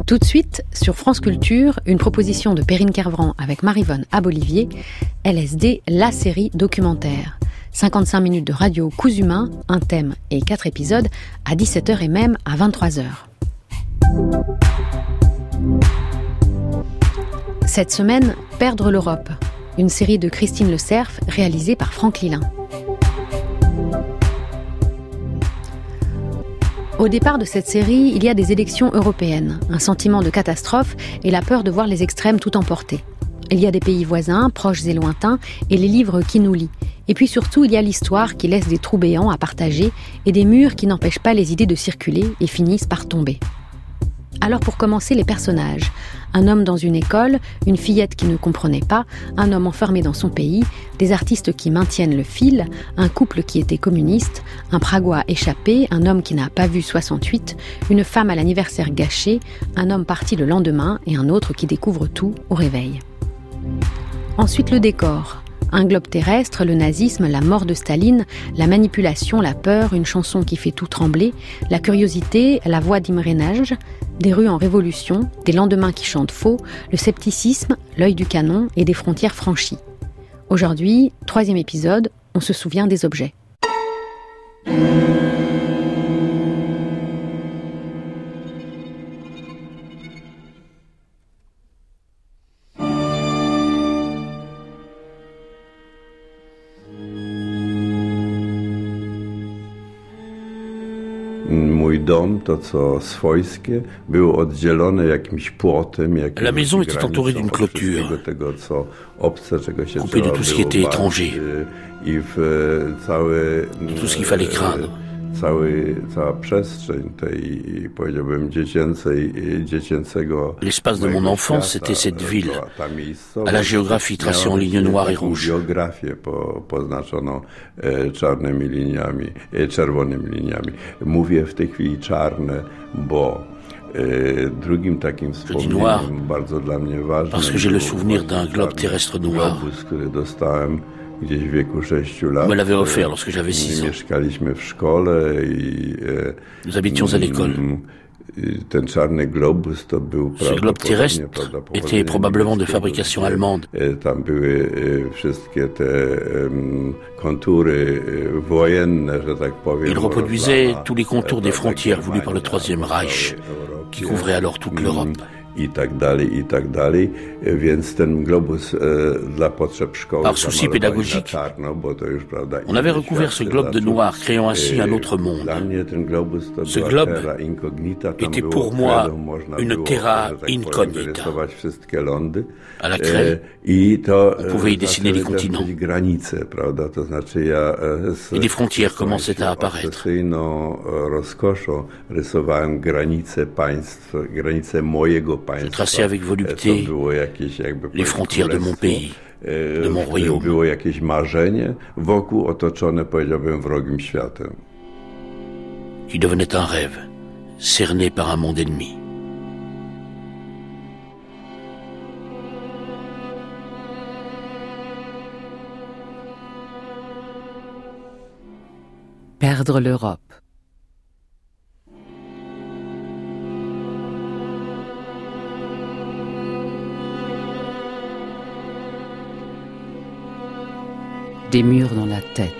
Tout de suite, sur France Culture, une proposition de Perrine Kervran avec Maryvonne Abolivier, LSD, la série documentaire. 55 minutes de radio coups humains, un thème et 4 épisodes, à 17h et même à 23h. Cette semaine, Perdre l'Europe, une série de Christine Le Cerf réalisée par Franck Lilin. Au départ de cette série, il y a des élections européennes, un sentiment de catastrophe et la peur de voir les extrêmes tout emporter. Il y a des pays voisins, proches et lointains, et les livres qui nous lient. Et puis surtout, il y a l'histoire qui laisse des trous béants à partager et des murs qui n'empêchent pas les idées de circuler et finissent par tomber. Alors pour commencer, les personnages. Un homme dans une école, une fillette qui ne comprenait pas, un homme enfermé dans son pays, des artistes qui maintiennent le fil, un couple qui était communiste, un pragois échappé, un homme qui n'a pas vu 68, une femme à l'anniversaire gâché, un homme parti le lendemain et un autre qui découvre tout au réveil. Ensuite le décor. Un globe terrestre, le nazisme, la mort de Staline, la manipulation, la peur, une chanson qui fait tout trembler, la curiosité, la voix d'Imre Nagy, des rues en révolution, des lendemains qui chantent faux, le scepticisme, l'œil du canon et des frontières franchies. Aujourd'hui, 3e épisode, on se souvient des objets. La maison était entourée d'une clôture, coupée de tout ce qui était étranger, de tout ce qu'il fallait craindre. L'espace de mon enfance, c'était cette ville, à la géographie tracée en lignes noires et rouges. Je dis noir parce que j'ai le souvenir d'un globe terrestre noir. On me l'avait offert lorsque j'avais 6 ans. Nous habitions à l'école. Ce globe terrestre était probablement de fabrication allemande. Il reproduisait tous les contours des frontières voulues par le Troisième Reich, qui couvrait alors toute l'Europe. Par souci pédagogique, on avait recouvert ce globe de noir, créant ainsi un autre monde. Ce globe était pour moi une terra incognita. À la craie, on pouvait y dessiner les continents. Et des frontières commençaient à apparaître. Je traçais avec volupté les frontières de mon pays, de mon royaume. Qui devenait un rêve, cerné par un monde ennemi. Perdre l'Europe. Des murs dans la tête.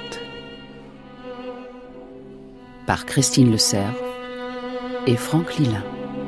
Par Christine Le Cerf et Franck Lilin.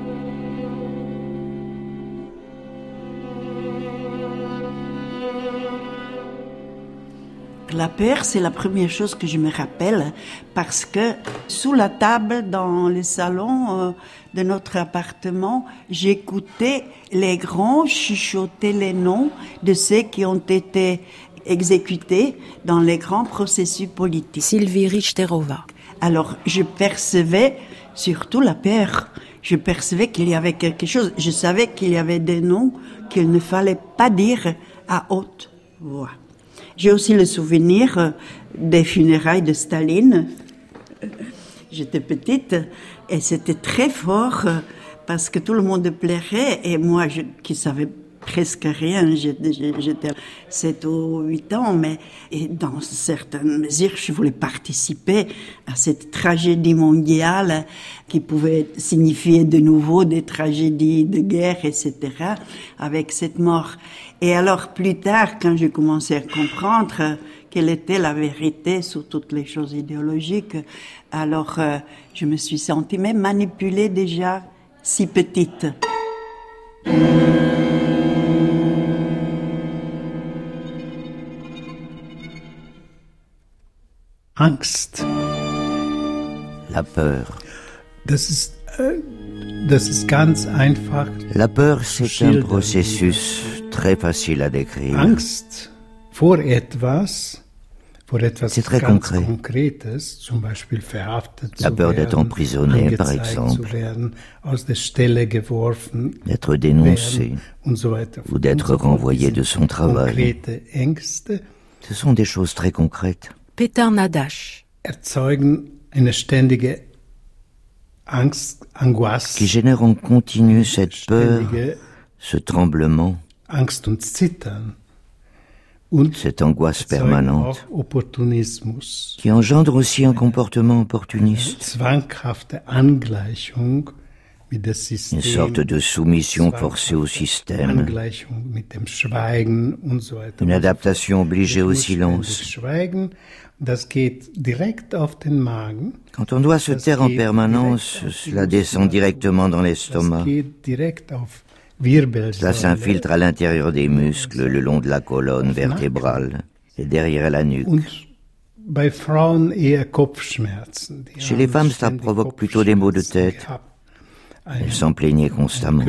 La peur, c'est la première chose que je me rappelle parce que sous la table dans le salon de notre appartement, j'écoutais les grands chuchoter les noms de ceux qui ont été exécutés dans les grands processus politiques. Sylvie Richterova. Alors, je percevais surtout la peur. Je percevais qu'il y avait quelque chose. Je savais qu'il y avait des noms qu'il ne fallait pas dire à haute voix. J'ai aussi le souvenir des funérailles de Staline. J'étais petite et c'était très fort parce que tout le monde pleurait et moi, qui savais presque rien. J'étais 7 ou 8 ans, mais et dans certaines mesures, je voulais participer à cette tragédie mondiale qui pouvait signifier de nouveau des tragédies de guerre, etc., avec cette mort. Et alors, plus tard, quand j'ai commencé à comprendre quelle était la vérité sur toutes les choses idéologiques, alors je me suis sentie même manipulée déjà si petite. Angst. La peur. Das ist ganz einfach. La peur, c'est un processus très facile à décrire. Angst vor etwas c'est très concret. Konkretes, zum Beispiel verhaftet la peur d'être emprisonné, par exemple, d'être dénoncé ou d'être renvoyé de son travail. Ce sont des choses très concrètes. Peter Nadash. Erzeugen eine ständige Angst, Angoisse, qui génère en continu cette peur, ce tremblement, Angst und Zittern, cette angoisse permanente, qui engendre aussi un comportement opportuniste, une sorte de soumission forcée au système, une adaptation obligée au silence. Quand on doit se taire en permanence, cela descend directement dans l'estomac. Cela s'infiltre à l'intérieur des muscles, le long de la colonne vertébrale et derrière la nuque. Chez les femmes, cela provoque plutôt des maux de tête. Elles s'en plaignaient constamment.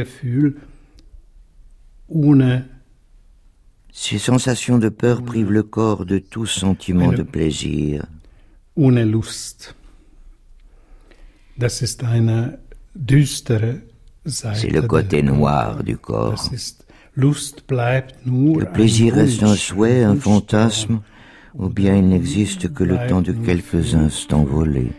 Ces sensations de peur privent le corps de tout sentiment de plaisir. C'est le côté noir du corps. Le plaisir reste un souhait, un fantasme, ou bien il n'existe que le temps de quelques instants volés.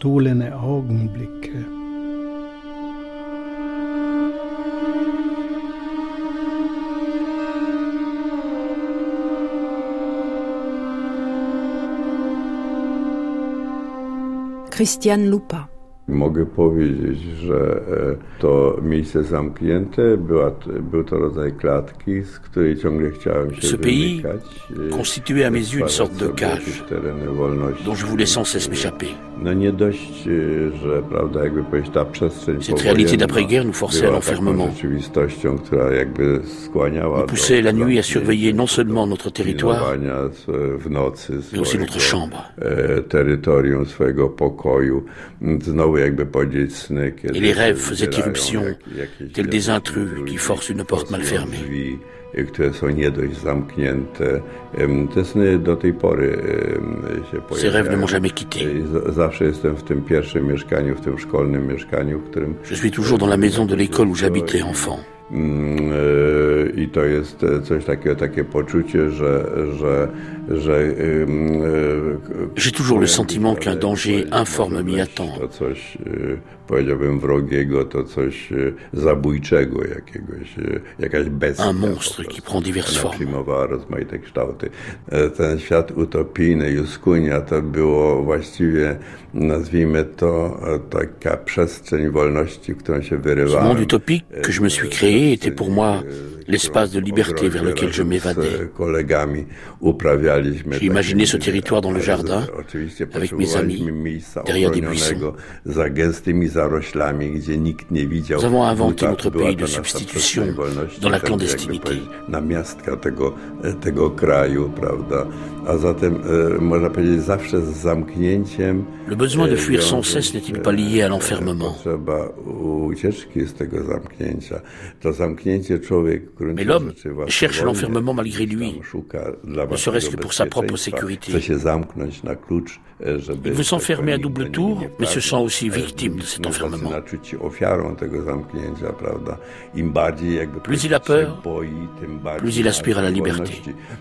Christian Lupa. Mogę powiedzieć, że to miejsce zamknięte, był to rodzaj klatki, z której ciągle chciałem się wymykać. Ce pays constituait à mes yeux une sorte de cage, dont je voulais sans cesse m'échapper. No nie dość, że prawda, jakby powiedzieć, ta przestrzeń Cette réalité d'après-guerre nous forçait à l'enfermement, nous poussait la nuit à surveiller non seulement notre territoire, mais aussi notre chambre. Terytorium swojego pokoju, znowu jakby powiedzieć sny, kiedy et les rêves faisaient irruption, tels des intrus qui forcent une porte mal fermée. Które są nie dość zamknięte. Te sny do tej pory się pojawiają. Ces rêves ne m'ont jamais quitté. Zawsze jestem w tym pierwszym mieszkaniu, w tym szkolnym mieszkaniu, w którym... Je suis toujours dans la maison de l'école où j'habitais enfant. I to jest coś takiego, takie poczucie, że j'ai toujours le sentiment qu'un danger informe m'y attend. To coś, powiedziałbym, wrogiego, to coś zabójczego, jakaś bestia. Un monstre qui prend diverses formes. Przyjmowała rozmaite kształty. Ten świat utopijny, Juskunia, to było właściwie, nazwijmy to, taka przestrzeń wolności, w którą się wyrywałem. Ce monde utopique que je me suis créé était pour moi l'espace de liberté vers lequel je m'évadais. J'ai imaginé ce territoire dans le jardin, avec mes amis, derrière des buissons. Nous avons inventé notre pays de substitution dans la clandestinité. Le besoin de fuir sans cesse n'est-il pas lié à l'enfermement? Mais l'homme cherche l'enfermement malgré lui, ne serait-ce que pour sa propre sécurité. Il veut s'enfermer à double tour, mais se sent aussi victime de cet enfermement. Plus il a peur, plus il aspire à la liberté.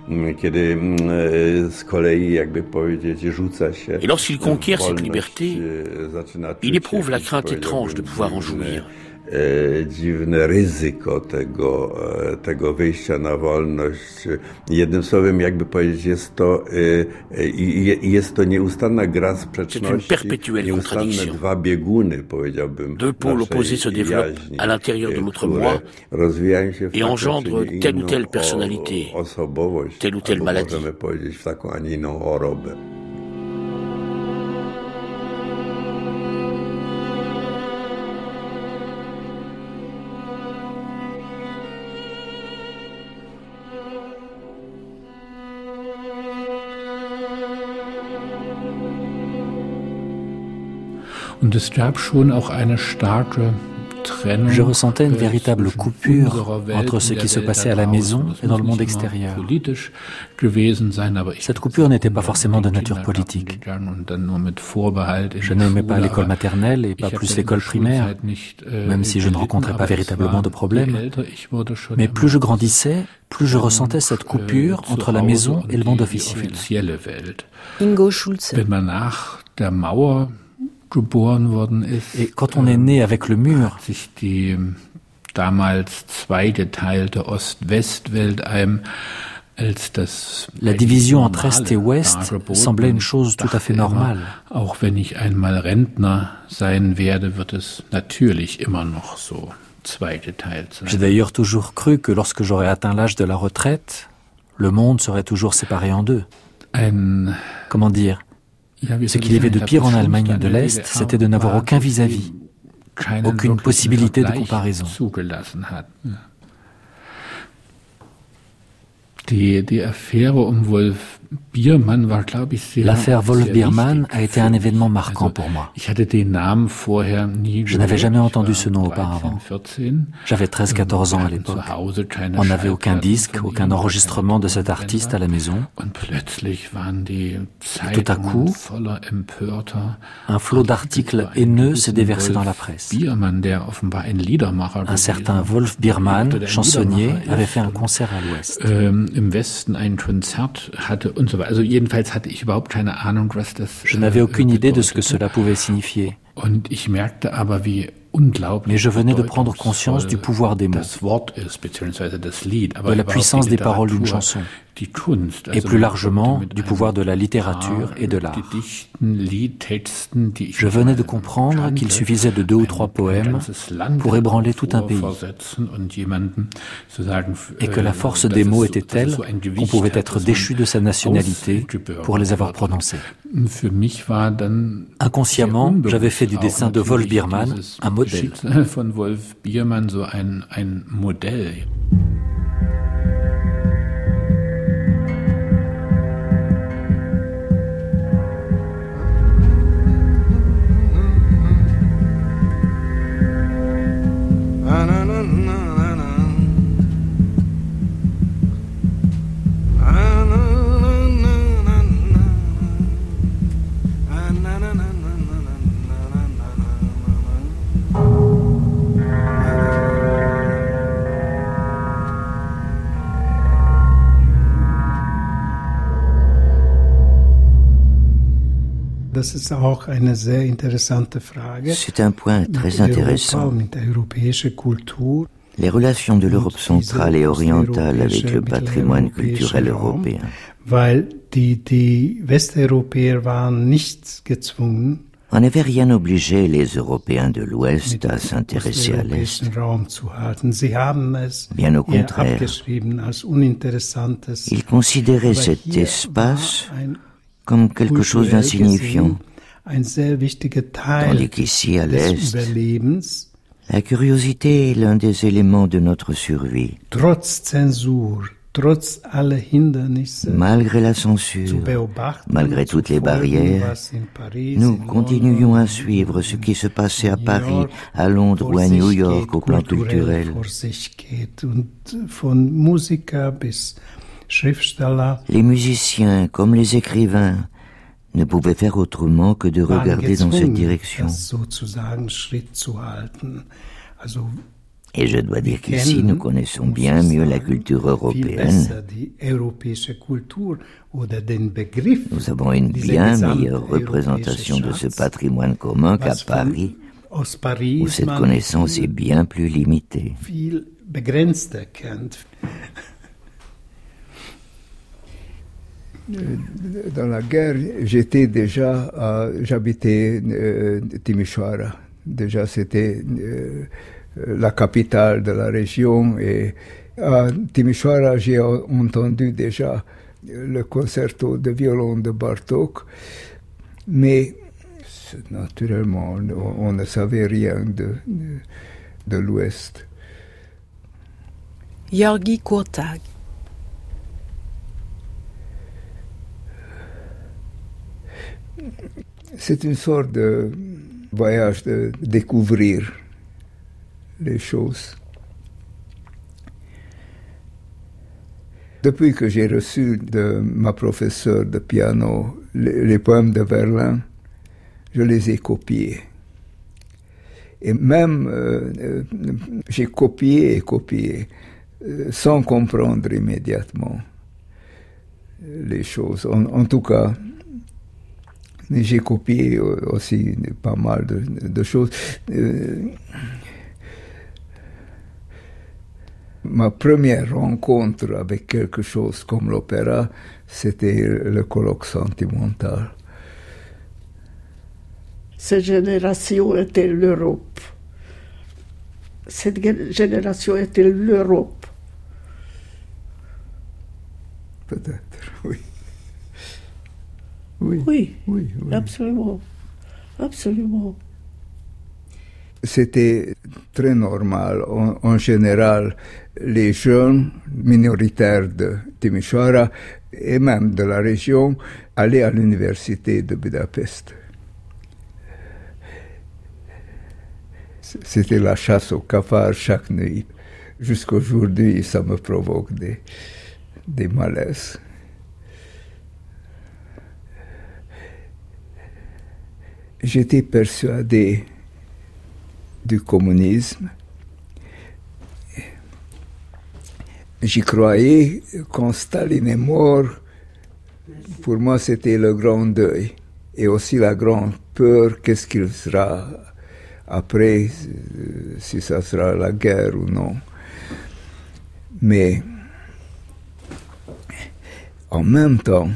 Et lorsqu'il conquiert cette liberté, il éprouve la crainte étrange de pouvoir en jouir. dziwne ryzyko tego wyjścia na wolność. Jednym słowem, jakby powiedzieć, jest to nieustanna gra sprzeczności, nieustanne dwa bieguny, powiedziałbym, deux pôles opposés se développent à l'intérieur de notre moi et engendrent telle ou telle personnalité, telle ou telle maladie. Możemy powiedzieć, w taką, a nie inną chorobę. Je ressentais une véritable coupure entre ce qui se passait à la maison et dans le monde extérieur. Cette coupure n'était pas forcément de nature politique. Je n'aimais pas l'école maternelle et pas plus l'école primaire, même si je ne rencontrais pas véritablement de problème. Mais plus je grandissais, plus je ressentais cette coupure entre la maison et le monde officiel. Ingo Schulze. Et quand on est né avec le mur, la division entre Est et Ouest semblait une chose tout à fait normale. J'ai d'ailleurs toujours cru que lorsque j'aurais atteint l'âge de la retraite, le monde serait toujours séparé en deux. Comment dire ? Ce qu'il y avait de pire en Allemagne de l'Est, c'était de n'avoir aucun vis-à-vis, aucune possibilité de comparaison. L'affaire Wolf-Biermann a été un événement marquant pour moi. Je n'avais jamais entendu ce nom auparavant. J'avais 13-14 ans à l'époque. On n'avait aucun disque, aucun enregistrement de cet artiste à la maison. Et tout à coup, un flot d'articles haineux s'est déversé dans la presse. Un certain Wolf-Biermann, chansonnier, avait fait un concert à l'Ouest. Je n'avais aucune idée de ce que cela pouvait signifier. Mais je venais de prendre conscience du pouvoir des mots, de la puissance des paroles d'une chanson, et plus largement du pouvoir de la littérature et de l'art. Je venais de comprendre qu'il suffisait de 2 ou 3 poèmes pour ébranler tout un pays, et que la force des mots était telle qu'on pouvait être déchu de sa nationalité pour les avoir prononcés. Inconsciemment, j'avais fait du dessin de Wolf-Biermann un modèle. Von Wolf-Biermann so ein Modell. C'est un point très intéressant. Les relations de l'Europe centrale et orientale avec le patrimoine culturel européen. On n'avait rien obligé les Européens de l'Ouest à s'intéresser à l'Est. Bien au contraire, ils considéraient cet espace comme quelque chose d'insignifiant, tandis qu'ici, à l'Est, la curiosité est l'un des éléments de notre survie. Malgré la censure, malgré toutes les barrières, nous continuions à suivre ce qui se passait à Paris, à Londres ou à New York au plan culturel. Les musiciens, comme les écrivains, ne pouvaient faire autrement que de regarder dans cette direction. Et je dois dire qu'ici, nous connaissons bien mieux la culture européenne. Nous avons une bien meilleure représentation de ce patrimoine commun qu'à Paris où cette connaissance est bien plus limitée. Dans la guerre, j'habitais Timișoara. Déjà, c'était la capitale de la région. Et à Timișoara, j'ai entendu déjà le concerto de violon de Bartók. Mais naturellement, on ne savait rien de l'Ouest. György Kurtág. C'est une sorte de voyage de découvrir les choses. Depuis que j'ai reçu de ma professeure de piano les poèmes de Verlaine, je les ai copiés. Et même, j'ai copié et copié, sans comprendre immédiatement les choses. En tout cas, j'ai copié aussi pas mal de choses. Ma première rencontre avec quelque chose comme l'opéra, c'était le colloque sentimental. Cette génération était l'Europe. Cette génération était l'Europe. Peut-être, oui. Oui, absolument. Absolument. C'était très normal. En général, les jeunes minoritaires de Timișoara et même de la région allaient à l'université de Budapest. C'était la chasse aux cafards chaque nuit. Jusqu'aujourd'hui, ça me provoque des malaises. J'étais persuadé du communisme. J'y croyais quand Staline est mort. Pour moi, c'était le grand deuil et aussi la grande peur, qu'est-ce qu'il sera après, si ça sera la guerre ou non. Mais en même temps,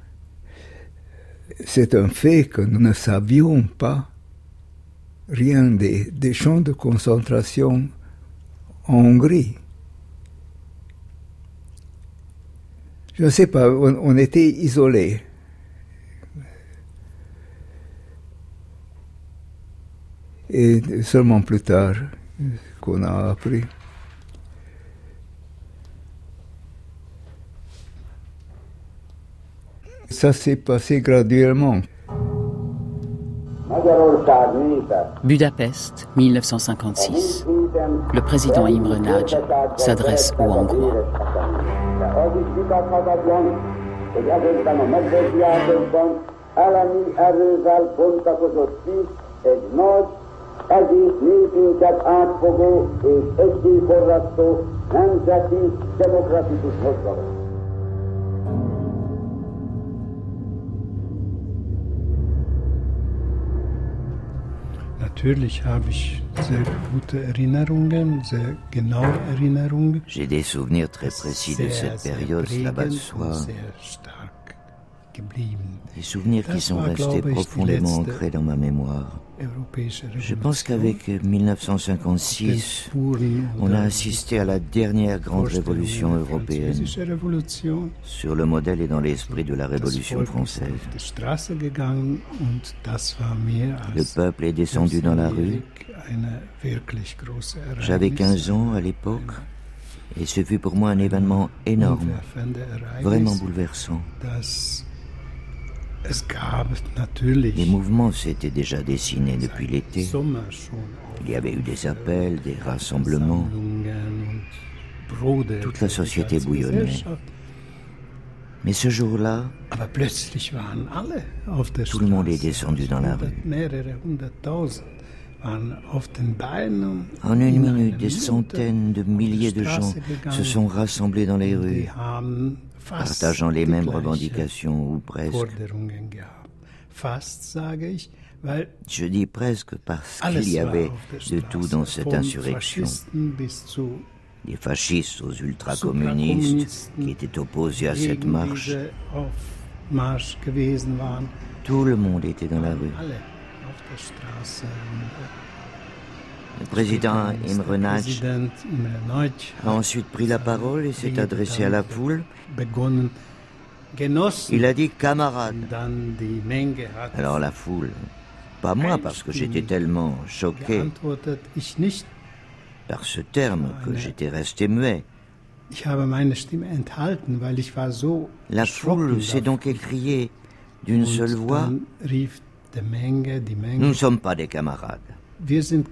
c'est un fait que nous ne savions pas rien des champs de concentration en Hongrie. Je ne sais pas, on était isolés. Et seulement plus tard qu'on a appris. Ça s'est passé graduellement. Budapest, 1956. Le président Imre Nagy s'adresse aux Hongrois. Egész népünket átfogó és egységforrasztó nemzeti demokratikus mozgalom. Natürlich habe ich sehr gute Erinnerungen, sehr genaue Erinnerungen. J'ai des souvenirs très précis de cette période slavasoise. Des souvenirs qui sont restés profondément ancrés dans ma mémoire. Je pense qu'avec 1956, on a assisté à la dernière grande révolution européenne, sur le modèle et dans l'esprit de la Révolution française. Le peuple est descendu dans la rue. J'avais 15 ans à l'époque, et ce fut pour moi un événement énorme, vraiment bouleversant. Les mouvements s'étaient déjà dessinés depuis l'été. Il y avait eu des appels, des rassemblements. Toute la société bouillonnait. Mais ce jour-là, tout le monde est descendu dans la rue. En une minute, des centaines de milliers de gens se sont rassemblés dans les rues, partageant les mêmes revendications ou presque. Je dis presque parce qu'il y avait de tout dans cette insurrection. Des fascistes aux ultra-communistes qui étaient opposés à cette marche. Tout le monde était dans la rue. Le président Imre Nagy a ensuite pris la parole et s'est adressé à la foule. Il a dit « camarades ». Alors la foule, pas moi parce que j'étais tellement choqué par ce terme que j'étais resté muet. La foule s'est donc écriée d'une seule voix « Nous ne sommes pas des camarades ». Le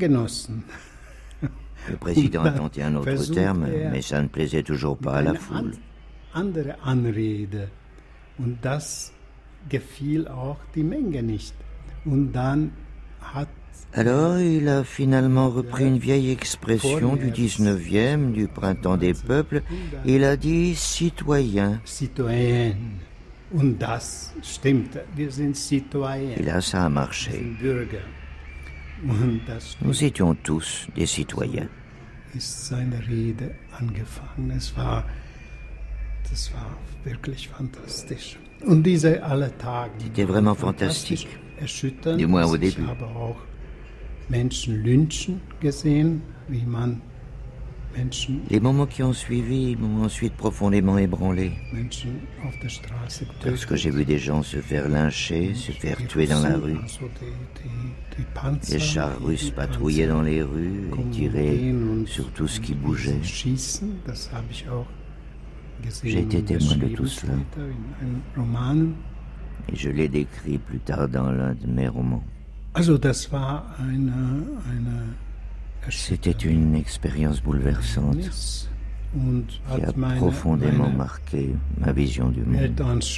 président a tenté un autre terme, mais ça ne plaisait toujours pas à la foule. Alors il a finalement repris une vieille expression du 19e, du printemps des peuples. Il a dit « citoyen ». Et là, ça a marché. Nous étions tous des citoyens. C'était vraiment fantastique, du moins au début. Les moments qui ont suivi m'ont ensuite profondément ébranlé. Parce que j'ai vu des gens se faire lyncher, se faire tuer dans la rue. Les chars russes patrouillaient dans les rues et tiraient sur tout ce qui bougeait. J'ai été témoin de tout cela. Et je l'ai décrit plus tard dans l'un de mes romans. C'était une expérience bouleversante qui a profondément marqué ma vision du monde.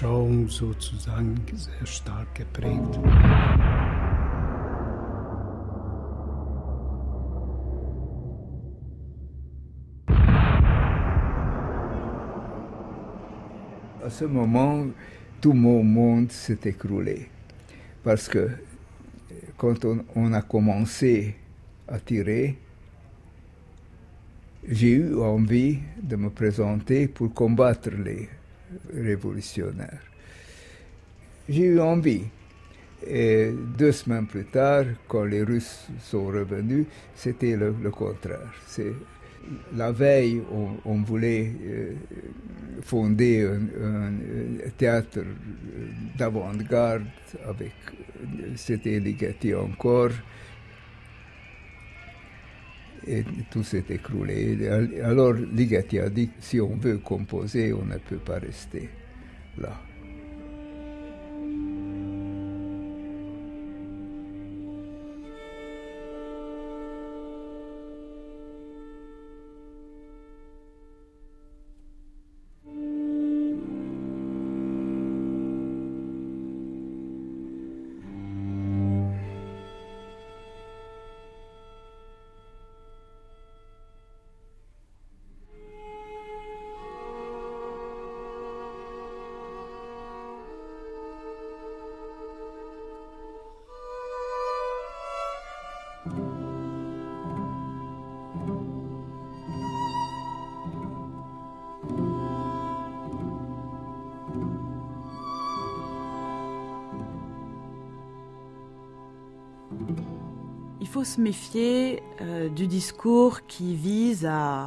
À ce moment, tout mon monde s'est écroulé. Parce que quand on a commencé à tirer, j'ai eu envie de me présenter pour combattre les révolutionnaires. J'ai eu envie. Et 2 semaines plus tard, quand les Russes sont revenus, c'était le contraire. La veille, on voulait fonder un théâtre d'avant-garde c'était Ligeti encore. Et tout s'est écroulé. Alors Ligeti a dit, si on veut composer, on ne peut pas rester là. Il faut se méfier du discours qui vise à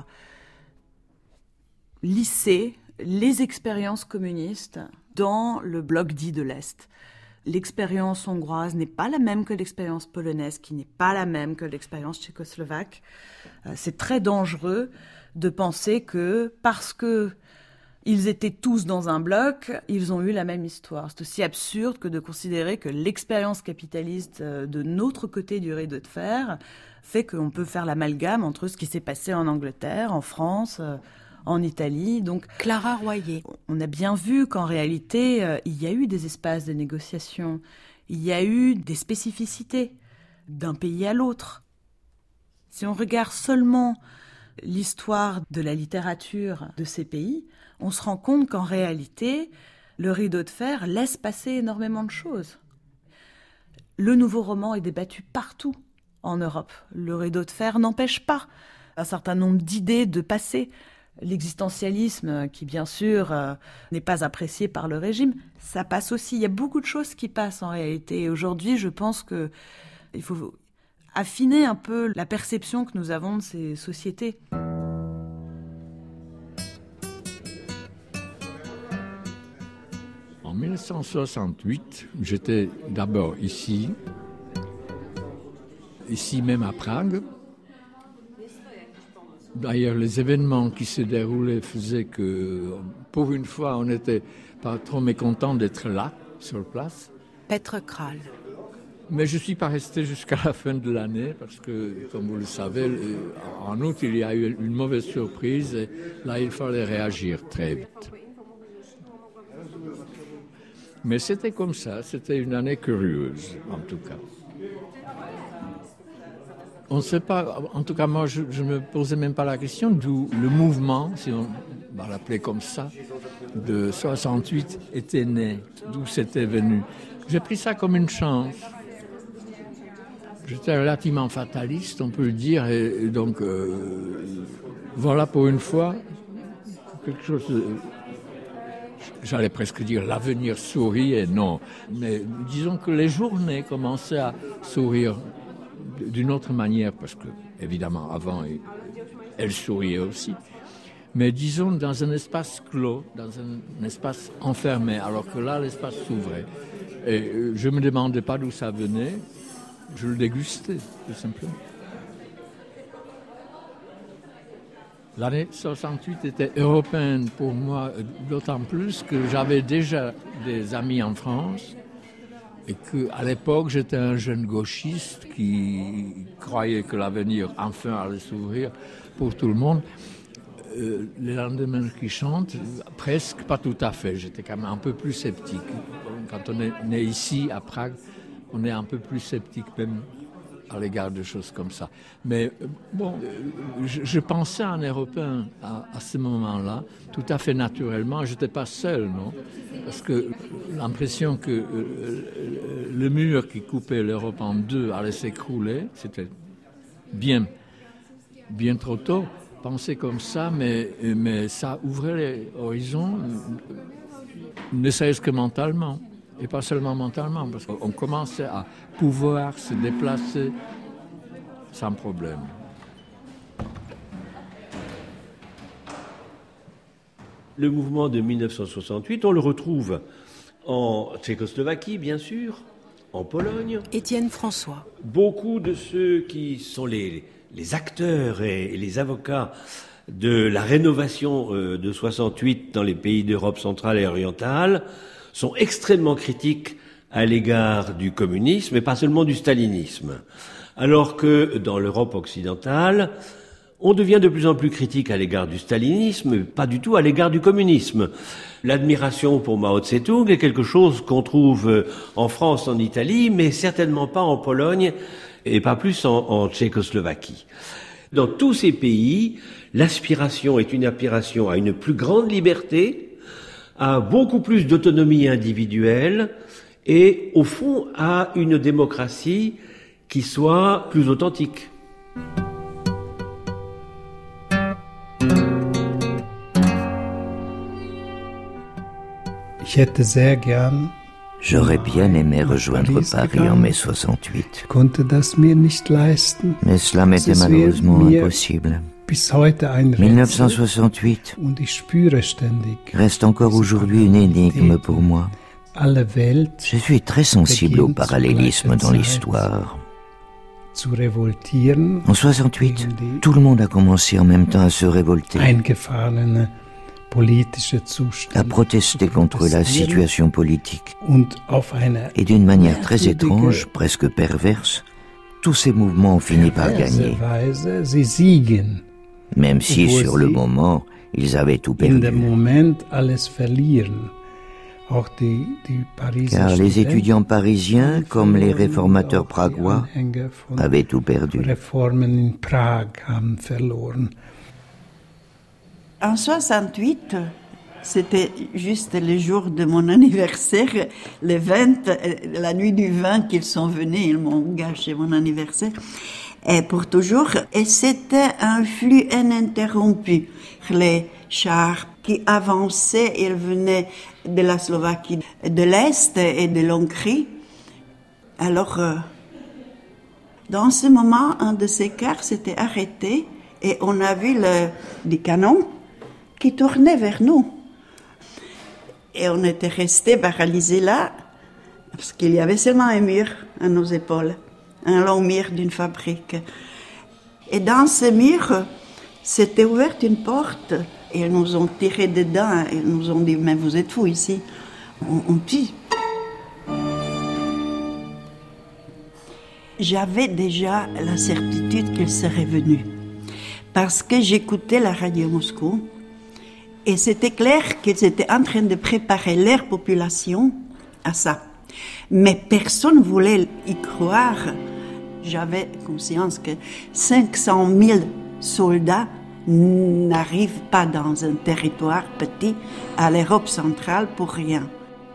lisser les expériences communistes dans le bloc dit de l'Est. L'expérience hongroise n'est pas la même que l'expérience polonaise, qui n'est pas la même que l'expérience tchécoslovaque. C'est très dangereux de penser que parce que ils étaient tous dans un bloc, ils ont eu la même histoire. C'est aussi absurde que de considérer que l'expérience capitaliste de notre côté du rideau de fer fait qu'on peut faire l'amalgame entre ce qui s'est passé en Angleterre, en France, en Italie. Donc, Clara Royer. On a bien vu qu'en réalité, il y a eu des espaces de négociation. Il y a eu des spécificités d'un pays à l'autre. Si on regarde seulement l'histoire de la littérature de ces pays, on se rend compte qu'en réalité, le rideau de fer laisse passer énormément de choses. Le nouveau roman est débattu partout en Europe. Le rideau de fer n'empêche pas un certain nombre d'idées de passer. L'existentialisme, qui bien sûr n'est pas apprécié par le régime, ça passe aussi. Il y a beaucoup de choses qui passent en réalité. Et aujourd'hui, je pense qu'il faut affiner un peu la perception que nous avons de ces sociétés. En 1968, j'étais d'abord ici même à Prague. D'ailleurs, les événements qui se déroulaient faisaient que, pour une fois, on n'était pas trop mécontent d'être là, sur place. Petr Král. Mais je ne suis pas resté jusqu'à la fin de l'année parce que, comme vous le savez, en août, il y a eu une mauvaise surprise et là, il fallait réagir très vite. Mais c'était comme ça, c'était une année curieuse, en tout cas. On ne sait pas, en tout cas moi je ne me posais même pas la question d'où le mouvement, si on va l'appeler comme ça, de 68 était né, d'où c'était venu. J'ai pris ça comme une chance. J'étais relativement fataliste, on peut le dire, et donc voilà pour une fois quelque chose de, j'allais presque dire l'avenir sourit, et non. Mais disons que les journées commençaient à sourire d'une autre manière, parce que, évidemment, avant, elle souriait aussi. Mais disons dans un espace clos, dans un espace enfermé, alors que là, l'espace s'ouvrait. Et je ne me demandais pas d'où ça venait, je le dégustais, tout simplement. L'année 68 était européenne pour moi, d'autant plus que j'avais déjà des amis en France, et qu'à l'époque, j'étais un jeune gauchiste qui croyait que l'avenir enfin allait s'ouvrir pour tout le monde. Les lendemains qui chantent, presque, pas tout à fait. J'étais quand même un peu plus sceptique. Quand on est né ici, à Prague, on est un peu plus sceptique même à l'égard de choses comme ça. Mais bon, je pensais à un Européen à ce moment-là, tout à fait naturellement. Je n'étais pas seul, non ? Parce que l'impression que le mur qui coupait l'Europe en deux allait s'écrouler, c'était bien trop tôt. Penser comme ça, mais ça ouvrait les horizons, ne serait-ce que mentalement. Et pas seulement mentalement, parce qu'on commençait à pouvoir se déplacer sans problème. Le mouvement de 1968, on le retrouve en Tchécoslovaquie, bien sûr, en Pologne. Étienne François. Beaucoup de ceux qui sont les acteurs et les avocats de la rénovation de 68 dans les pays d'Europe centrale et orientale sont extrêmement critiques à l'égard du communisme, et pas seulement du stalinisme. Alors que dans l'Europe occidentale, on devient de plus en plus critique à l'égard du stalinisme, pas du tout à l'égard du communisme. L'admiration pour Mao Tse-tung est quelque chose qu'on trouve en France, en Italie, mais certainement pas en Pologne et pas plus en Tchécoslovaquie. Dans tous ces pays, l'aspiration est une aspiration à une plus grande liberté, à beaucoup plus d'autonomie individuelle et, au fond, à une démocratie qui soit plus authentique. J'aurais bien aimé rejoindre Paris en mai 68. Mais cela m'était malheureusement impossible. 1968 reste encore aujourd'hui une énigme pour moi. Je suis très sensible au parallélisme dans l'histoire. En 68, tout le monde a commencé en même temps à se révolter, à protester contre la situation politique. Et d'une manière très étrange, presque perverse, tous ces mouvements ont fini par gagner. Même si, sur le moment, ils avaient tout perdu. Car les étudiants parisiens, comme les réformateurs pragois, avaient tout perdu. En 68, C'était juste le jour de mon anniversaire, le 20, la nuit du 20 qu'ils sont venus, ils m'ont gâché mon anniversaire. Et pour toujours, et c'était un flux ininterrompu. Les chars qui avançaient, ils venaient de la Slovaquie de l'Est et de l'Hongrie. Alors, dans ce moment, un de ces cars s'était arrêté et on a vu des canons qui tournaient vers nous. Et on était restés paralysés là, parce qu'il y avait seulement un mur à nos épaules, un long mur d'une fabrique. Et dans ce mur, s'était ouverte une porte, et ils nous ont tirés dedans, et ils nous ont dit « Mais vous êtes fous ici, on tue ». J'avais déjà la certitude qu'il serait venu, parce que j'écoutais la radio Moscou, et c'était clair qu'ils étaient en train de préparer leur population à ça. Mais personne ne voulait y croire. J'avais conscience que 500 000 soldats n'arrivent pas dans un territoire petit à l'Europe centrale pour rien.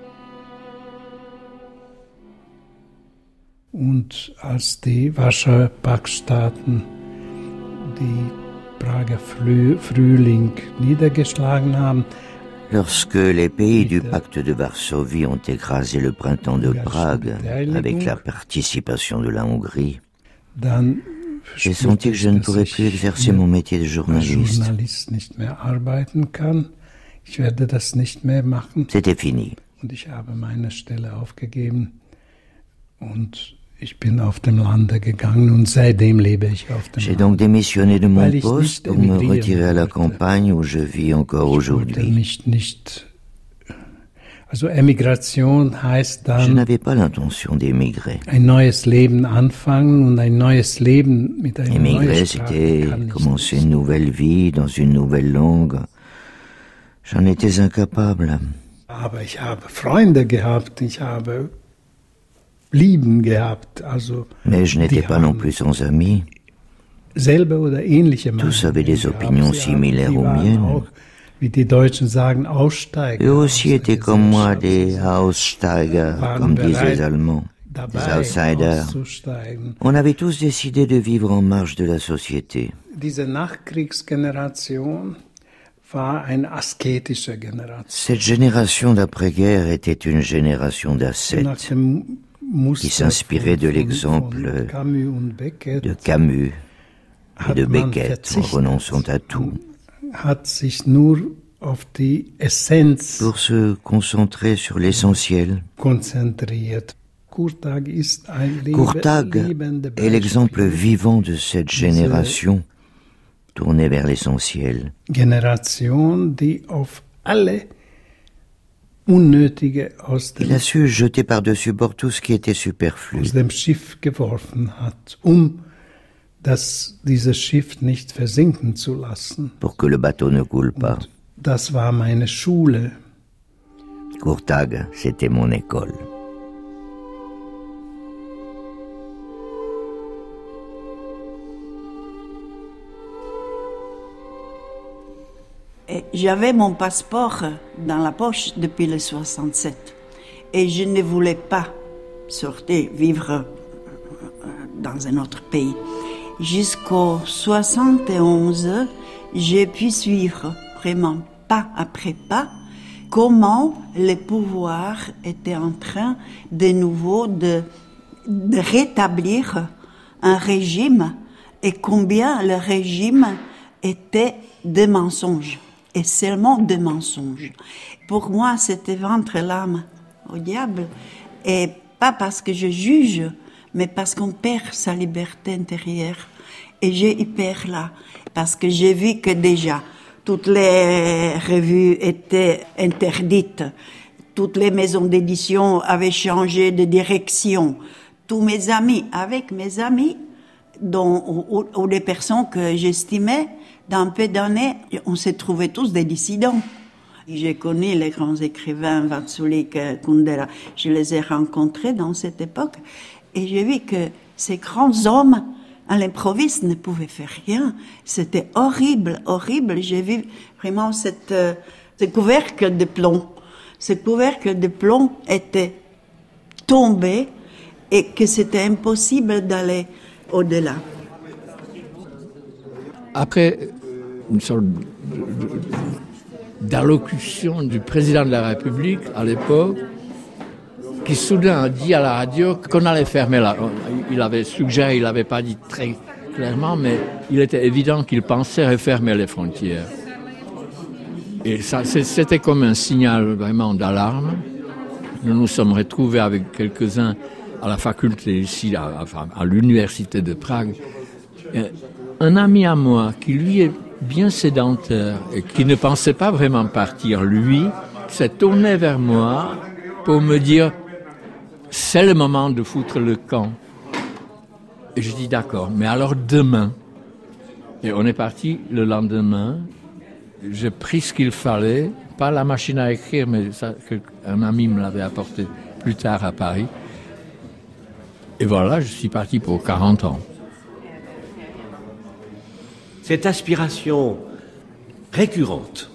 Und als die Warschauer Paktstaaten die Prager Frühling niedergeschlagen haben, lorsque les pays du pacte de Varsovie ont écrasé le printemps de Prague avec la participation de la Hongrie, j'ai senti que je ne pourrais plus exercer mon métier de journaliste. C'était fini. J'ai donc démissionné de mon poste pour me retirer à la campagne où je vis encore aujourd'hui. Je n'avais pas l'intention d'émigrer. Émigrer, c'était commencer une nouvelle vie dans une nouvelle langue. J'en étais incapable. Mais je n'étais pas non plus sans amis. Tous avaient des opinions similaires aux miennes. Eux aussi étaient comme moi des Aussteiger, comme disent les Allemands, des outsiders. On avait tous décidé de vivre en marge de la société. Cette génération d'après-guerre était une génération d'ascètes qui s'inspirait de l'exemple de Camus et de Beckett en renonçant à tout pour se concentrer sur l'essentiel. Kurtag est l'exemple vivant de cette génération tournée vers l'essentiel. Il a su jeter par-dessus bord tout ce qui était superflu. Pour que le bateau ne coule pas. Kurtag, c'était mon école. J'avais mon passeport dans la poche depuis le 67 et je ne voulais pas sortir, vivre dans un autre pays. Jusqu'au 71, j'ai pu suivre vraiment pas après pas comment le pouvoir était en train de nouveau de rétablir un régime et combien le régime était de mensonges. Et seulement de mensonges. Pour moi, c'était vendre l'âme au diable. Et pas parce que je juge, mais parce qu'on perd sa liberté intérieure. Et j'ai eu peur là. Parce que j'ai vu que déjà, toutes les revues étaient interdites. Toutes les maisons d'édition avaient changé de direction. Tous mes amis, avec mes amis, ou des personnes que j'estimais, dans peu d'années, on s'est trouvés tous des dissidents. J'ai connu les grands écrivains, Vatsulik, Kundera, je les ai rencontrés dans cette époque, et j'ai vu que ces grands hommes, à l'improviste, ne pouvaient faire rien. C'était horrible, horrible. J'ai vu vraiment Ce couvercle de plomb était tombé et que c'était impossible d'aller au-delà. Après une sorte d'allocution du président de la République à l'époque, qui soudain a dit à la radio qu'on allait fermer la... Il avait suggéré, il n'avait pas dit très clairement, mais il était évident qu'il pensait refermer les frontières. Et ça, c'était comme un signal vraiment d'alarme. Nous nous sommes retrouvés avec quelques-uns à la faculté ici, à l'université de Prague. Un ami à moi qui lui est bien sédentaire et qui ne pensait pas vraiment partir, lui, s'est tourné vers moi pour me dire « c'est le moment de foutre le camp ». Et je dis « d'accord, mais alors demain ». Et on est parti le lendemain. J'ai pris ce qu'il fallait, pas la machine à écrire, mais ça, un ami me l'avait apporté plus tard à Paris. Et voilà, je suis parti pour 40 ans. Cette aspiration récurrente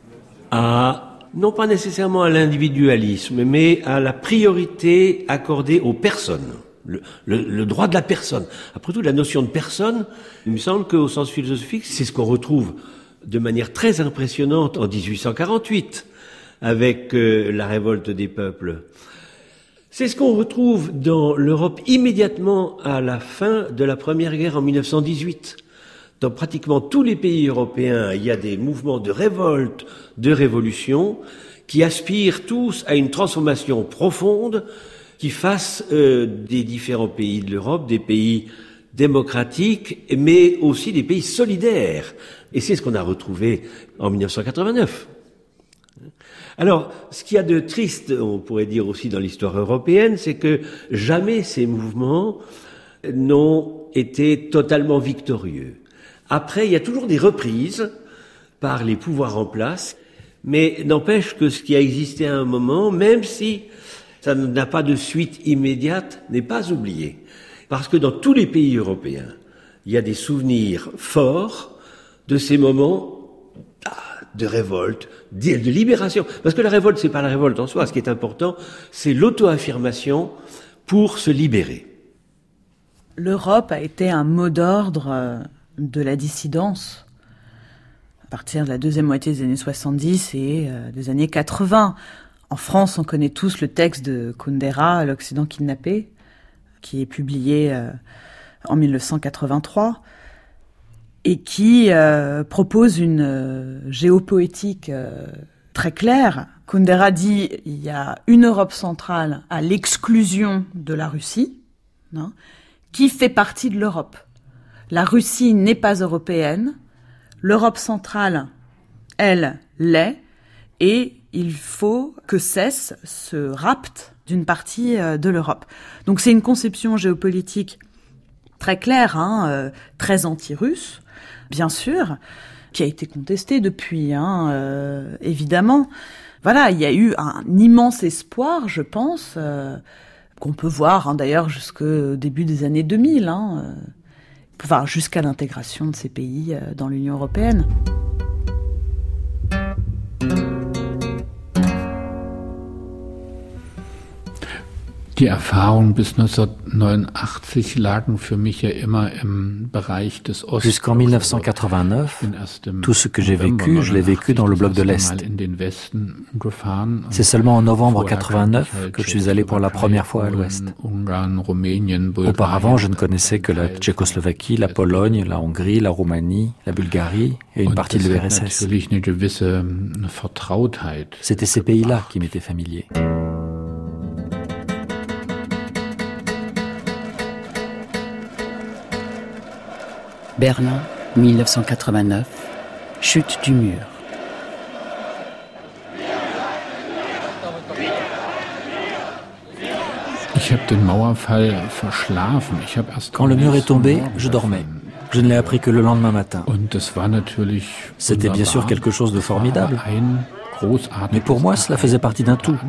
non pas nécessairement à l'individualisme, mais à la priorité accordée aux personnes, le droit de la personne. Après tout, la notion de personne, il me semble qu'au sens philosophique, c'est ce qu'on retrouve de manière très impressionnante en 1848, avec la révolte des peuples. C'est ce qu'on retrouve dans l'Europe immédiatement à la fin de la Première Guerre en 1918. Dans pratiquement tous les pays européens, il y a des mouvements de révolte, de révolution, qui aspirent tous à une transformation profonde qui fasse des différents pays de l'Europe des pays démocratiques, mais aussi des pays solidaires. Et c'est ce qu'on a retrouvé en 1989. Alors, ce qu'il y a de triste, on pourrait dire aussi dans l'histoire européenne, c'est que jamais ces mouvements n'ont été totalement victorieux. Après, il y a toujours des reprises par les pouvoirs en place, mais n'empêche que ce qui a existé à un moment, même si ça n'a pas de suite immédiate, n'est pas oublié. Parce que dans tous les pays européens, il y a des souvenirs forts de ces moments de révolte, de libération. Parce que la révolte, c'est pas la révolte en soi. Ce qui est important, c'est l'auto-affirmation pour se libérer. L'Europe a été un mot d'ordre de la dissidence à partir de la deuxième moitié des années 70 et des années 80. En France, on connaît tous le texte de Kundera, L'Occident kidnappé, qui est publié en 1983 et qui propose une géopoétique très claire. Kundera dit il y a une Europe centrale à l'exclusion de la Russie, qui fait partie de l'Europe. La Russie n'est pas européenne, l'Europe centrale, elle, l'est, et il faut que cesse ce rapt d'une partie de l'Europe. Donc c'est une conception géopolitique très claire, très anti-russe, bien sûr, qui a été contestée depuis, évidemment. Voilà, il y a eu un immense espoir, je pense, qu'on peut voir d'ailleurs jusqu'au début des années 2000, jusqu'à l'intégration de ces pays dans l'Union européenne. Die Erfahrungen bis 1989 lagen für mich ja immer im Bereich des Ostblocks. Jusqu'en 1989, tout ce que j'ai vécu, je l'ai vécu dans le bloc de l'Est. C'est seulement en novembre 89 que je suis allé pour la première fois à l'Ouest. Auparavant, je ne connaissais que la Tchécoslovaquie, la Pologne, la Hongrie, la Roumanie, la Bulgarie et une partie de l'URSS. C'était ces pays-là qui m'étaient familiers. Berlin, 1989, chute du mur. Quand le mur est tombé, je dormais. Je ne l'ai appris que le lendemain matin. C'était bien sûr quelque chose de formidable. Mais pour moi, cela faisait partie d'un tout.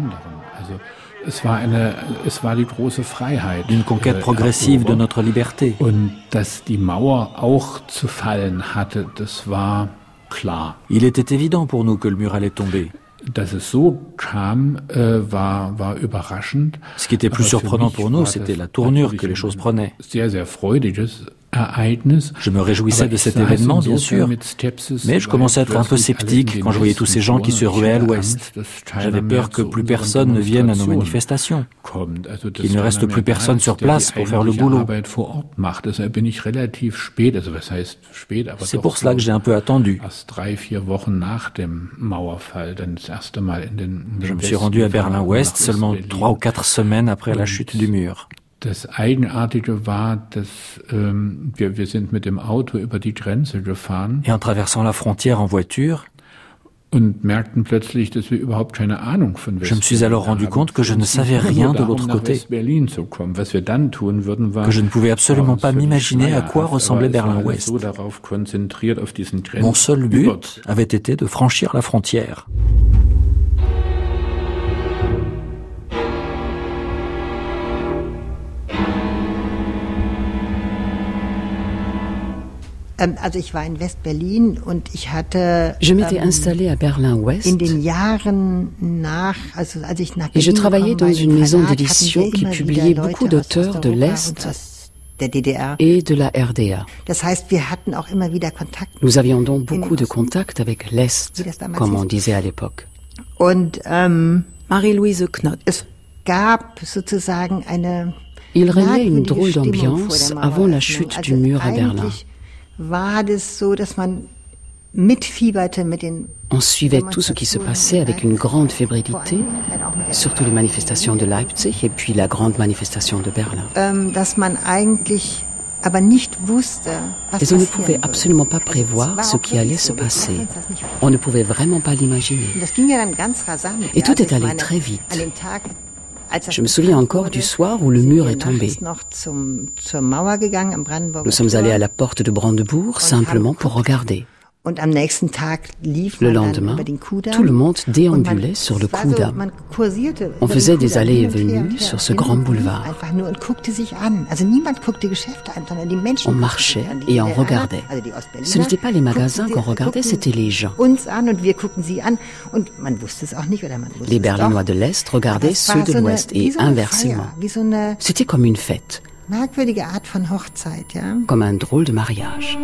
D'une conquête progressive de notre liberté. Il était évident pour nous que le mur allait tomber. Ce qui était plus surprenant pour nous, c'était la tournure que les choses prenaient. Je me réjouissais de cet événement, bien sûr, mais je commençais à être un peu sceptique quand je voyais tous ces gens qui se ruaient à l'ouest. J'avais peur que plus personne ne vienne à nos manifestations, qu'il ne reste plus personne sur place pour faire le boulot. C'est pour cela que j'ai un peu attendu. Je me suis rendu à Berlin-Ouest seulement 3 ou 4 semaines après la chute du mur. Das Eigenartige war, dass wir sind mit dem Auto über die Grenze gefahren. Et en traversant la frontière en voiture, und merkten plötzlich, dass wir überhaupt keine Ahnung von je me suis alors rendu compte que je ne savais rien de l'autre côté, que je ne pouvais absolument pas m'imaginer à quoi ressemblait Berlin-Ouest. Mon seul but avait été de franchir la frontière. Je m'étais installée à Berlin-Ouest et je travaillais dans une maison d'édition qui publiait beaucoup d'auteurs de l'Est et de la RDA. Nous avions donc beaucoup de contacts avec l'Est, comme on disait à l'époque. Marie-Louise Knott. Il régnait une drôle d'ambiance avant la chute du mur à Berlin. On suivait tout ce qui se passait avec une grande fébrilité, surtout les manifestations de Leipzig et puis la grande manifestation de Berlin. Mais on ne pouvait absolument pas prévoir ce qui allait se passer. On ne pouvait vraiment pas l'imaginer. Et tout est allé très vite. Je me souviens encore du soir où le mur est tombé. Nous sommes allés à la porte de Brandebourg simplement pour regarder. Le lendemain, tout le monde déambulait sur le Kudamm. On faisait des allées et venues sur ce grand boulevard. On marchait et on regardait. Ce n'étaient pas les magasins qu'on regardait, c'était les gens. Les Berlinois de l'Est regardaient ceux de l'Ouest et inversement. C'était comme une fête, comme un drôle de mariage.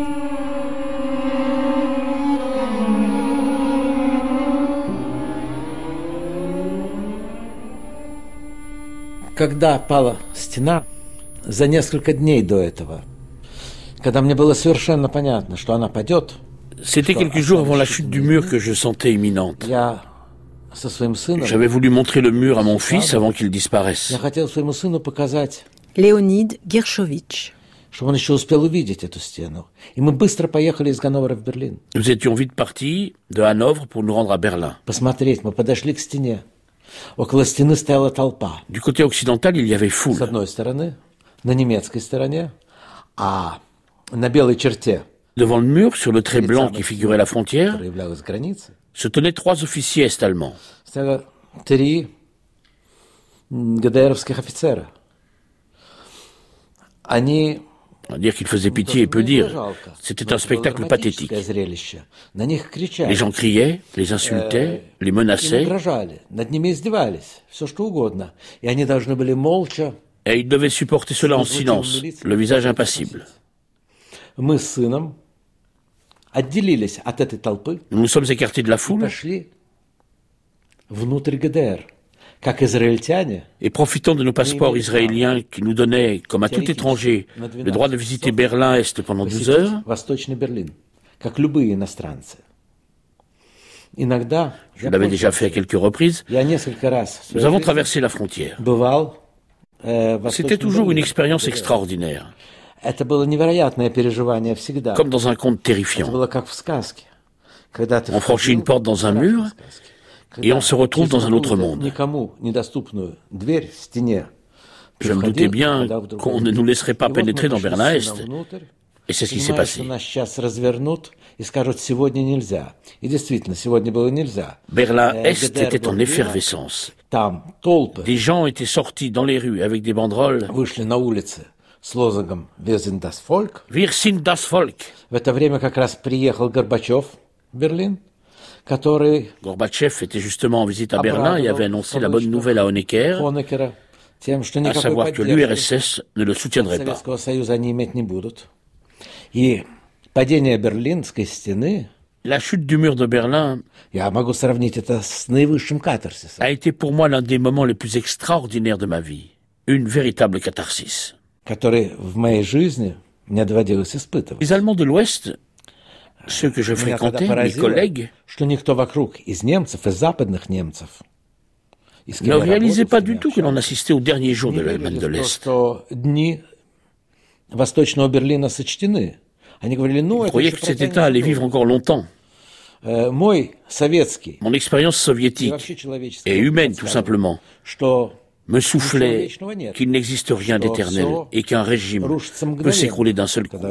Когда пала стена, за несколько дней до этого, когда мне было совершенно понятно, что она падет. C'était quelques jours avant la chute du mur que je sentais imminente. J'avais voulu montrer le mur à mon fils avant qu'il disparaisse. Я хотел своему сыну показать, Леонид Гершович, чтобы он еще успел увидеть эту стену. И мы быстро поехали из Ганновера в Берлин. Nous étions vite partis de Hanovre pour nous rendre à Berlin. Посмотреть, мы подошли к стене. Около стены стояла толпа. Du côté occidental, il y avait foule. С одной стороны, на немецкой стороне, а на белой черте. Devant le mur, sur le trait blanc qui figurait la frontière, se tenaient 3 officiers est-allemands. Стояло 3 ГДРовских офицера. Они On va dire qu'il faisait pitié et peu dire. C'était un spectacle pathétique. Les gens criaient, les insultaient, les menaçaient. Et ils devaient supporter cela en silence, le visage impassible. Nous nous sommes écartés de la foule. Et profitant de nos passeports israéliens qui nous donnaient, comme à tout étranger, le droit de visiter Berlin-Est pendant 12 heures, je l'avais déjà fait à quelques reprises, nous avons traversé la frontière. C'était toujours une expérience extraordinaire, comme dans un conte terrifiant. On franchit une porte dans un mur, et on se retrouve dans un autre monde. Je me doutais bien qu'on ne nous laisserait pas pénétrer dans Berlin-Est. Et c'est ce qui s'est passé. Berlin-Est était en effervescence. Des gens étaient sortis dans les rues avec des banderoles. Wir sind das Volk. В это время как раз приехал Горбачев. Gorbatchev était justement en visite à Berlin et avait annoncé la bonne nouvelle à Honecker, à savoir que l'URSS ne le soutiendrait pas. La chute du mur de Berlin a été pour moi l'un des moments les plus extraordinaires de ma vie, une véritable catharsis. Les Allemands de l'Ouest, ceux que je fréquentais, mes collègues, ne réalisaient pas du tout que l'on assistait au dernier jour de l'Allemagne de l'Est. Ils croyaient que cet État allait vivre encore longtemps. Mon expérience soviétique, et humaine tout simplement, me soufflait qu'il n'existe rien d'éternel et qu'un régime peut s'écrouler d'un seul coup.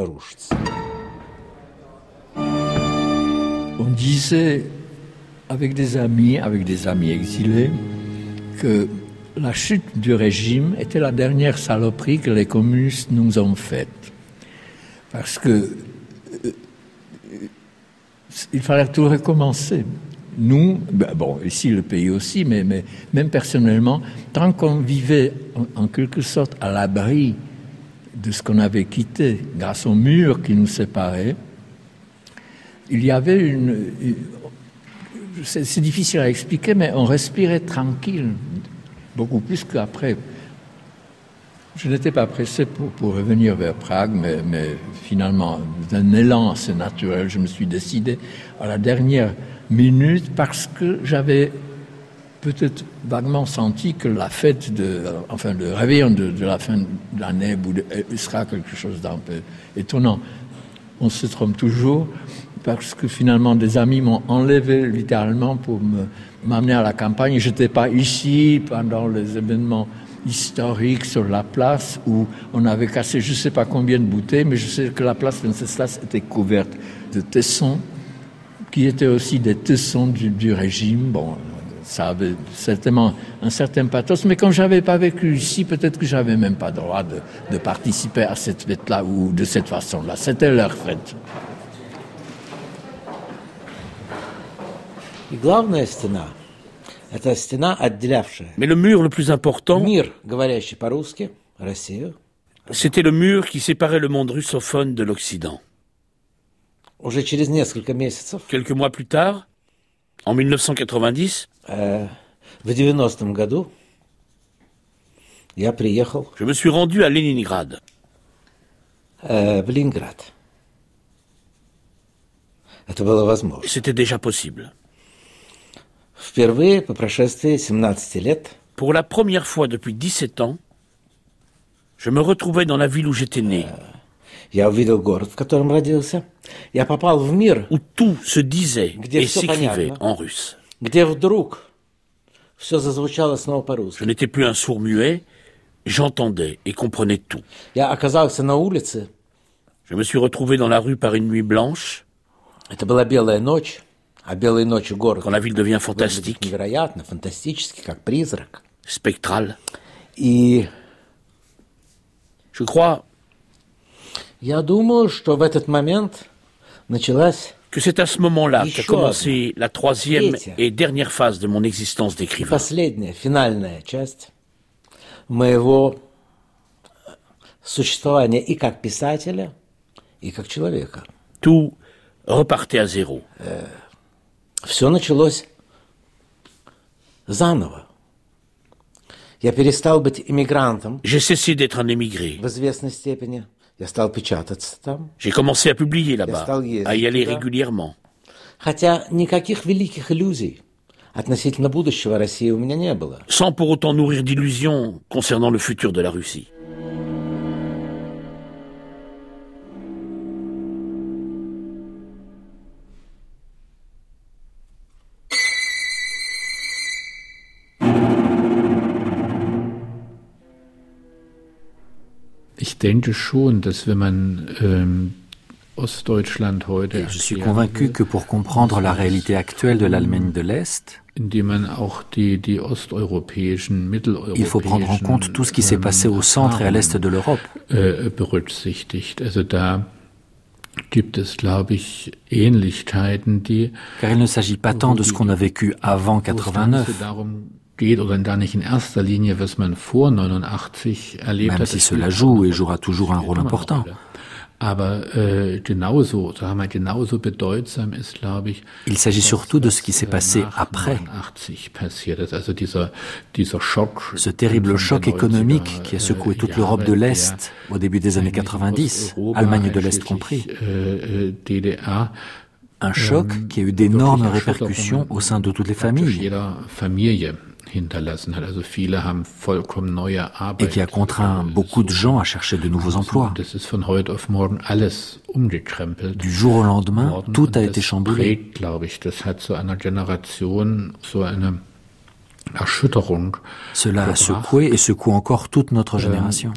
On disait avec des amis exilés, que la chute du régime était la dernière saloperie que les communistes nous ont faite. Parce que il fallait tout recommencer. Nous, ici le pays aussi, mais même personnellement, tant qu'on vivait en quelque sorte à l'abri de ce qu'on avait quitté, grâce au mur qui nous séparait, il y avait c'est difficile à expliquer, mais on respirait tranquille, beaucoup plus qu'après. Je n'étais pas pressé pour revenir vers Prague, mais finalement, d'un élan assez naturel, je me suis décidé à la dernière minute parce que j'avais peut-être vaguement senti que la fête, le réveillon de la fin de l'année sera quelque chose d'un peu étonnant. On se trompe toujours parce que finalement des amis m'ont enlevé littéralement pour m'amener à la campagne. Je n'étais pas ici pendant les événements historique sur la place où on avait cassé je ne sais pas combien de bouteilles, mais je sais que la place Wenceslas était couverte de tessons, qui étaient aussi des tessons du régime. Bon, ça avait certainement un certain pathos, mais comme je n'avais pas vécu ici, peut-être que je n'avais même pas le droit de participer à cette fête-là ou de cette façon-là. C'était leur fête. Mais le mur le plus important, c'était le mur qui séparait le monde russophone de l'Occident. Quelques mois plus tard, en 1990, je me suis rendu à Leningrad. C'était déjà possible. Pour la première fois depuis 17 ans, je me retrouvais dans la ville où j'étais né. Où tout se disait et s'écrivait en russe. Je n'étais plus un sourd muet, j'entendais et comprenais tout. Je me suis retrouvé dans la rue par une nuit blanche. Quand la ville devient fantastique, spectrale. Je crois que c'est à ce moment-là qu'a commencé la troisième et dernière phase de mon existence d'écrivain. Tout repartait à zéro. Все началось заново. Я перестал быть иммигрантом. J'ai cessé d'être un émigré. В известной степени. Я стал печататься там. J'ai commencé à publier là-bas, à y aller régulièrement. Хотя никаких великих иллюзий относительно будущего России у меня не было. Sans pour autant nourrir d'illusions concernant le futur de la Russie. Je suis convaincu que pour comprendre la réalité actuelle de l'Allemagne de l'Est, il faut prendre en compte tout ce qui s'est passé au centre et à l'est de l'Europe. Car il ne s'agit pas tant de ce qu'on a vécu avant 89, même si cela joue et jouera toujours un rôle important. Il s'agit surtout de ce qui s'est passé après. Ce terrible choc économique qui a secoué toute l'Europe de l'Est au début des années 90, Allemagne de l'Est compris. Un choc qui a eu d'énormes répercussions au sein de toutes les familles. Et qui a contraint beaucoup de gens à chercher de nouveaux emplois. Du jour au lendemain, tout a été chamboulé. Cela a secoué et secoue encore toute notre génération.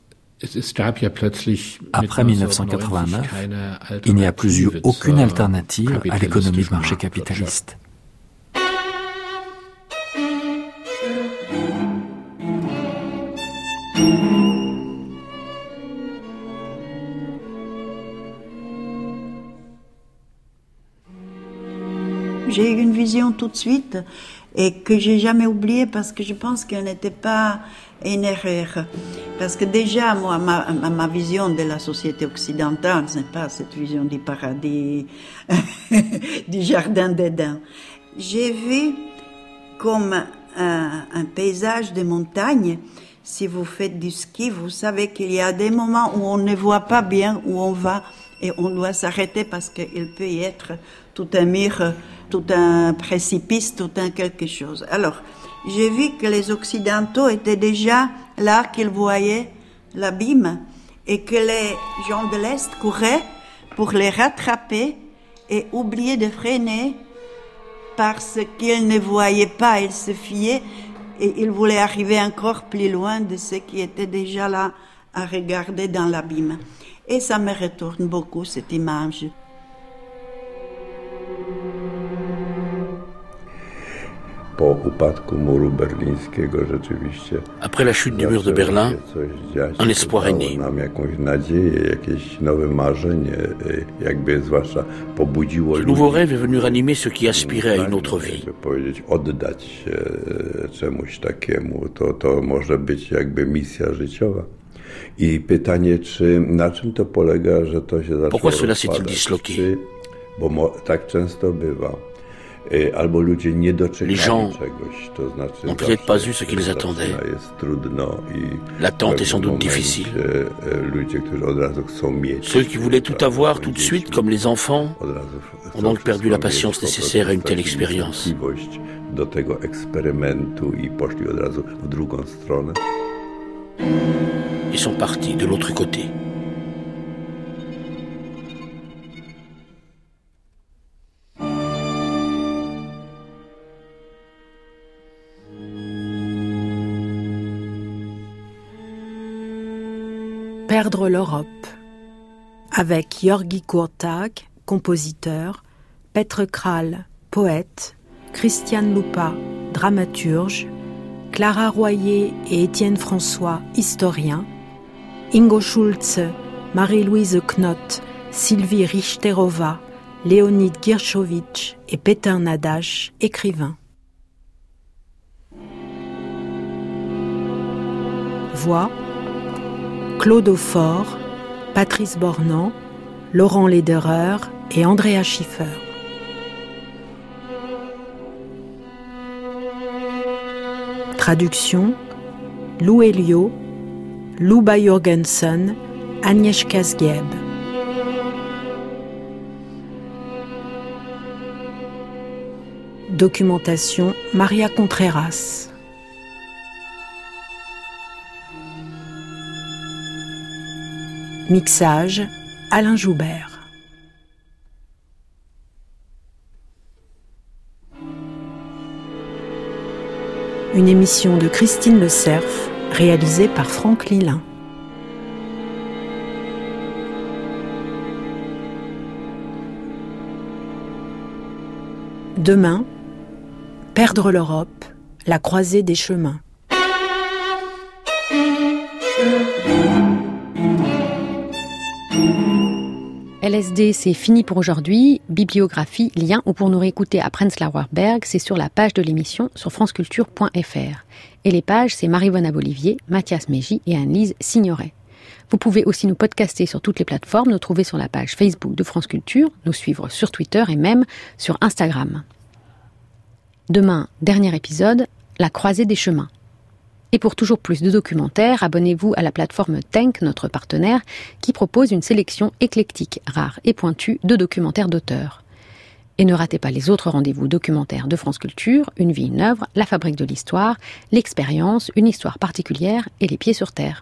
Après 1989, il n'y a plus eu aucune alternative à l'économie de marché capitaliste. J'ai eu une vision tout de suite et que j'ai jamais oubliée parce que je pense qu'elle n'était pas une erreur. Parce que déjà, moi, ma vision de la société occidentale, ce n'est pas cette vision du paradis, du jardin d'Éden. J'ai vu comme un paysage de montagne. Si vous faites du ski, vous savez qu'il y a des moments où on ne voit pas bien où on va et on doit s'arrêter parce qu'il peut y être tout un mur, tout un précipice, tout un quelque chose. Alors, j'ai vu que les Occidentaux étaient déjà là, qu'ils voyaient l'abîme et que les gens de l'Est couraient pour les rattraper et oublier de freiner parce qu'ils ne voyaient pas, ils se fiaient et ils voulaient arriver encore plus loin de ceux qui étaient déjà là à regarder dans l'abîme. Et ça me retourne beaucoup, cette image. Après la chute du mur de Berlin, un espoir est né. Ce nouveau rêve est venu ranimer ceux qui aspiraient à une autre vie. Pourquoi cela s'est-il disloqué? Les gens n'ont peut-être pas eu ce qu'ils attendaient. L'attente est sans doute difficile. Ceux qui voulaient tout avoir tout de suite, comme les enfants, ont donc perdu la patience nécessaire à une telle expérience. Ils sont partis de l'autre côté. Perdre l'Europe, avec Jörgi Kurtag, compositeur, Petr Král, poète, Christian Lupa, dramaturge, Clara Royer et Étienne François, historiens, Ingo Schulze, Marie-Louise Knott, Sylvie Richterova, Léonid Girchovitch et Peter Nadash, écrivains. Voix Claude Aufort, Patrice Bornand, Laurent Lederer et Andrea Schiffer. Traduction Lou Elio, Luba Jorgensen, Agnieszka Zgieb. Documentation Maria Contreras. Mixage Alain Joubert. Une émission de Christine Le Cerf, réalisée par Franck Lilin. Demain, perdre l'Europe, la croisée des chemins. LSD, c'est fini pour aujourd'hui. Bibliographie, lien ou pour nous réécouter à Prenzlauer Berg, c'est sur la page de l'émission sur franceculture.fr. Et les pages, c'est Marie-Vonne Abolivier, Mathias Mégy et Anne-Lise Signoret. Vous pouvez aussi nous podcaster sur toutes les plateformes, nous trouver sur la page Facebook de France Culture, nous suivre sur Twitter et même sur Instagram. Demain, dernier épisode, la croisée des chemins. Et pour toujours plus de documentaires, abonnez-vous à la plateforme Tank, notre partenaire, qui propose une sélection éclectique, rare et pointue de documentaires d'auteurs. Et ne ratez pas les autres rendez-vous documentaires de France Culture, Une vie, une œuvre, La fabrique de l'histoire, L'expérience, une histoire particulière et Les pieds sur terre.